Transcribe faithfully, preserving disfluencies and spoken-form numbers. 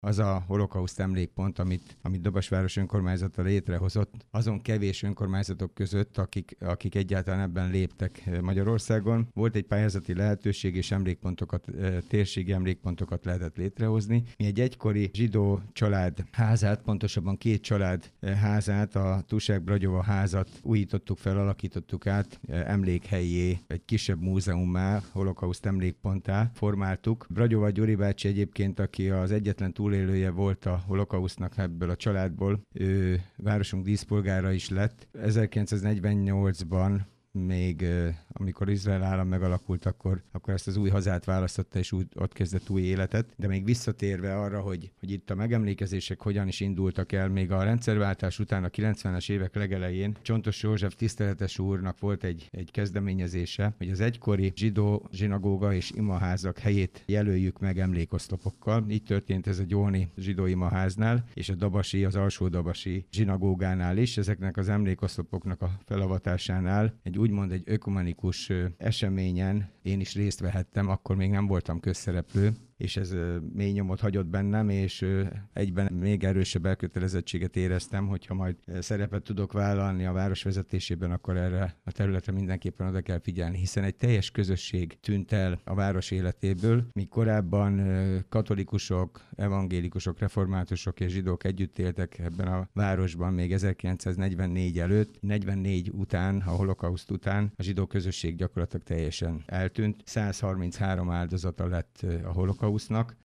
az a holokauszt emlékpont, amit, amit Dobasváros önkormányzata létrehozott, azon kevés önkormányzatok között, akik, akik egyáltalán ebben léptek Magyarországon. Volt egy pályázati lehetőség, és emlékpontokat, térségi emlékpontokat lehetett létrehozni. Mi egy egykori zsidó család házát, pontosabban két család házát, a Tusák-Bragyova házat újítottuk fel, alakítottuk át emlékhelyé, egy kisebb múzeummá, holokauszt emlékponttá formáltuk. Bragyova Gyuri bácsi egyébként, aki az egyetlen túlélője volt a holokausztnak ebből a családból, ő városunk díszpolgára is lett. ezerkilencszáznegyvennyolcban még amikor Izrael állam megalakult, akkor, akkor ezt az új hazát választotta, és úgy, ott kezdett új életet. De még visszatérve arra, hogy, hogy itt a megemlékezések hogyan is indultak el, még a rendszerváltás után a kilencvenes évek legelején Csontos József tiszteletes úrnak volt egy, egy kezdeményezése, hogy az egykori zsidó zsinagóga és imaházak helyét jelöljük meg emlékoszlopokkal. Így történt ez a Gyóni zsidó imaháznál, és a Dabasi, az alsó Dabasi zsinagógánál is. Ezeknek az emlékoszlopoknak a felavatásánál egy úgymond egy ökumenikus eseményen én is részt vehettem, akkor még nem voltam közszereplő, és ez mély nyomot hagyott bennem, és egyben még erősebb elkötelezettséget éreztem, hogyha majd szerepet tudok vállalni a város vezetésében, akkor erre a területre mindenképpen oda kell figyelni, hiszen egy teljes közösség tűnt el a város életéből, míg korábban katolikusok, evangélikusok, reformátusok és zsidók együtt éltek ebben a városban még ezerkilencszáznegyvennégy előtt, negyvennégy után, a holokauszt után a zsidó közösség gyakorlatilag teljesen eltűnt. száz harminchárom áldozata lett a holokausznak,